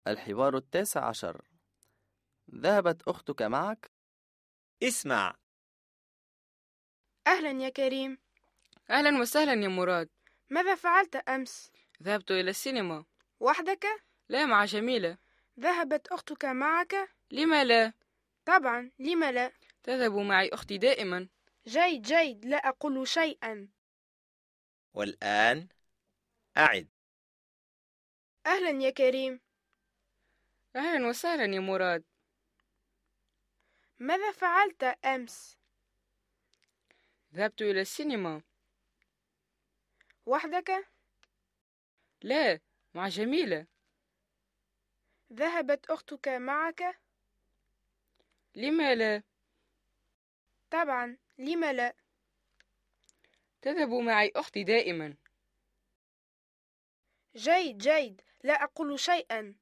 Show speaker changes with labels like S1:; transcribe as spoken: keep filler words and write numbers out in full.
S1: الحوار التاسع عشر. ذهبت أختك معك؟
S2: اسمع.
S3: أهلا يا كريم.
S4: أهلا وسهلا يا مراد.
S3: ماذا فعلت أمس؟
S4: ذهبت إلى السينما.
S3: وحدك؟
S4: لا، مع جميلة.
S3: ذهبت أختك معك؟
S4: لما لا؟
S3: طبعا، لما لا؟
S4: تذهب معي أختي دائما.
S3: جيد جيد، لا أقول شيئا.
S2: والآن أعد.
S3: أهلا يا كريم.
S4: أهلا وسهلا يا مراد.
S3: ماذا فعلت أمس؟
S4: ذهبت إلى السينما.
S3: وحدك؟
S4: لا، مع جميلة.
S3: ذهبت أختك معك؟
S4: لما لا؟
S3: طبعا، لما لا؟
S4: تذهب معي أختي دائما.
S3: جيد جيد، لا أقول شيئا.